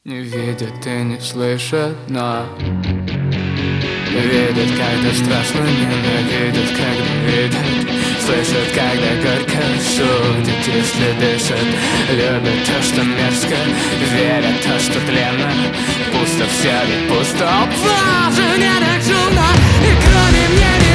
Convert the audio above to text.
Не видят и не слышат, но видят, когда страшно, ненавидят, когда видят. Слышат, когда горько, шутят, если дышат. Любят то, что мерзко, верят то, что тленно. Пусто все, ведь пусто, боже, не так шумно. И кроме меня